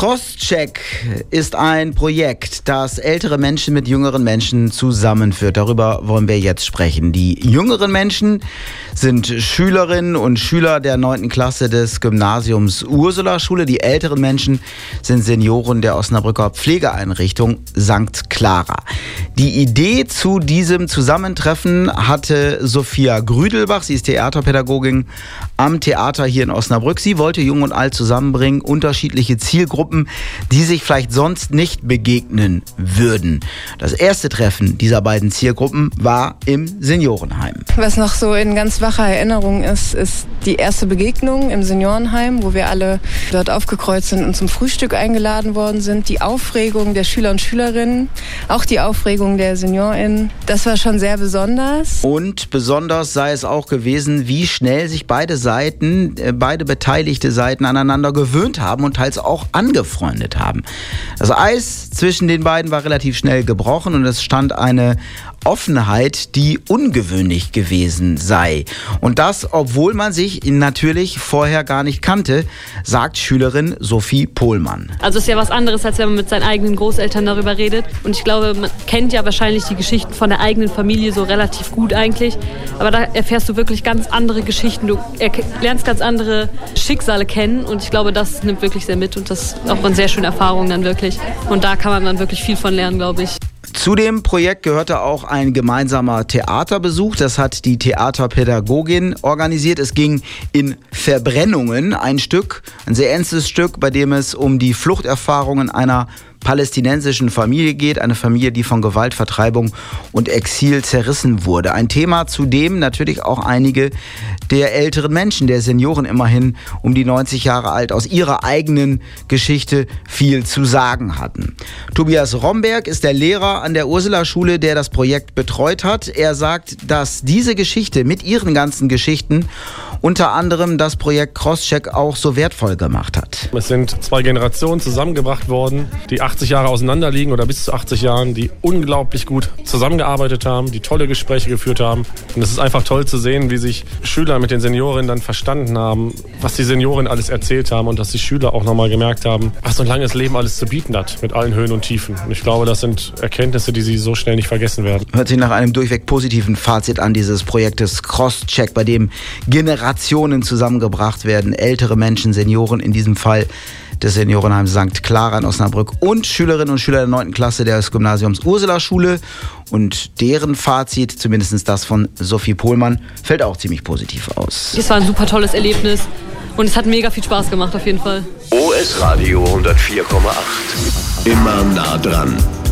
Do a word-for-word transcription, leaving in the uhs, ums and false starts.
Crosscheck ist ein Projekt, das ältere Menschen mit jüngeren Menschen zusammenführt. Darüber wollen wir jetzt sprechen. Die jüngeren Menschen sind Schülerinnen und Schüler der neunten Klasse des Gymnasiums Ursulaschule. Die älteren Menschen sind Senioren der Osnabrücker Pflegeeinrichtung Sankt Clara. Die Idee zu diesem Zusammentreffen hatte Sophia Grüdelbach. Sie ist Theaterpädagogin am Theater hier in Osnabrück. Sie wollte Jung und Alt zusammenbringen, unterschiedliche Zielgruppen, die sich vielleicht sonst nicht begegnen würden. Das erste Treffen dieser beiden Zielgruppen war im Seniorenheim. Was noch so in ganz wacher Erinnerung ist, ist die erste Begegnung im Seniorenheim, wo wir alle dort aufgekreuzt sind und zum Frühstück eingeladen worden sind. Die Aufregung der Schüler und Schülerinnen, auch die Aufregung der SeniorInnen, das war schon sehr besonders. Und besonders sei es auch gewesen, wie schnell sich beide Seiten, beide beteiligte Seiten aneinander gewöhnt haben und teils auch angefreundet haben. Das Eis zwischen den beiden war relativ schnell gebrochen und es stand eine Offenheit, die ungewöhnlich gewesen sei. Und das, obwohl man sich natürlich vorher gar nicht kannte, sagt Schülerin Sophie Pohlmann. Also es ist ja was anderes, als wenn man mit seinen eigenen Großeltern darüber redet. Und ich glaube, man kennt ja wahrscheinlich die Geschichten von der eigenen Familie so relativ gut eigentlich. Aber da erfährst du wirklich ganz andere Geschichten. Du lernst ganz andere Schicksale kennen. Und ich glaube, das nimmt wirklich sehr mit. Und das ist auch eine sehr schöne Erfahrung dann wirklich. Und da kann man dann wirklich viel von lernen, glaube ich. Zu dem Projekt gehörte auch ein gemeinsamer Theaterbesuch. Das hat die Theaterpädagogin organisiert. Es ging in Verbrennungen, ein Stück, ein sehr ernstes Stück, bei dem es um die Fluchterfahrungen einer palästinensischen Familie geht, eine Familie, die von Gewalt, Vertreibung und Exil zerrissen wurde. Ein Thema, zu dem natürlich auch einige der älteren Menschen, der Senioren immerhin um die neunzig Jahre alt, aus ihrer eigenen Geschichte viel zu sagen hatten. Tobias Romberg ist der Lehrer an der Ursulaschule, der das Projekt betreut hat. Er sagt, dass diese Geschichte mit ihren ganzen Geschichten unter anderem das Projekt Crosscheck auch so wertvoll gemacht hat. Es sind zwei Generationen zusammengebracht worden, die achtzig Jahre auseinander liegen oder bis zu achtzig Jahren, die unglaublich gut zusammengearbeitet haben, die tolle Gespräche geführt haben. Und es ist einfach toll zu sehen, wie sich Schüler mit den Seniorinnen dann verstanden haben, was die Seniorinnen alles erzählt haben und dass die Schüler auch nochmal gemerkt haben, was so ein langes Leben alles zu bieten hat, mit allen Höhen und Tiefen. Und ich glaube, das sind Erkenntnisse, die sie so schnell nicht vergessen werden. Hört sich nach einem durchweg positiven Fazit an dieses Projektes Crosscheck, bei dem Generationen zusammengebracht werden, ältere Menschen, Senioren, in diesem Fall des Seniorenheims Sankt Clara in Osnabrück und Schülerinnen und Schüler der neunten Klasse des Gymnasiums Ursulaschule. Und deren Fazit, zumindest das von Sophie Pohlmann, fällt auch ziemlich positiv aus. Es war ein super tolles Erlebnis und es hat mega viel Spaß gemacht auf jeden Fall. O S Radio hundertvier Komma acht. Immer nah dran.